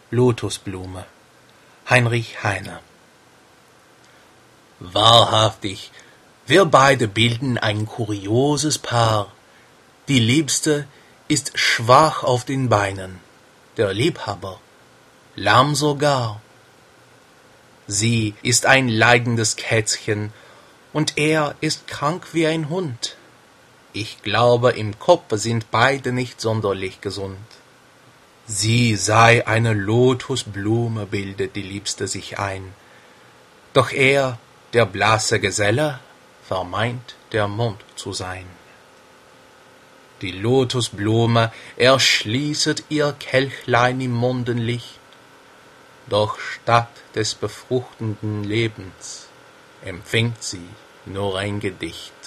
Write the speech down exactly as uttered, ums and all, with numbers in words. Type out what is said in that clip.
Lotusblume, Heinrich Heine. Wahrhaftig, wir beide bilden ein kurioses Paar. Die Liebste ist schwach auf den Beinen, der Liebhaber lahm sogar. Sie ist ein leidendes Kätzchen, und er ist krank wie ein Hund. Ich glaube, im Kopfe sind beide nicht sonderlich gesund. Sie sei eine Lotusblume, bildet die Liebste sich ein. Doch er, der blasse Geselle, vermeint der Mond zu sein. Die Lotusblume erschließet ihr Kelchlein im Mondenlicht, doch statt des befruchtenden Lebens empfängt sie nur ein Gedicht.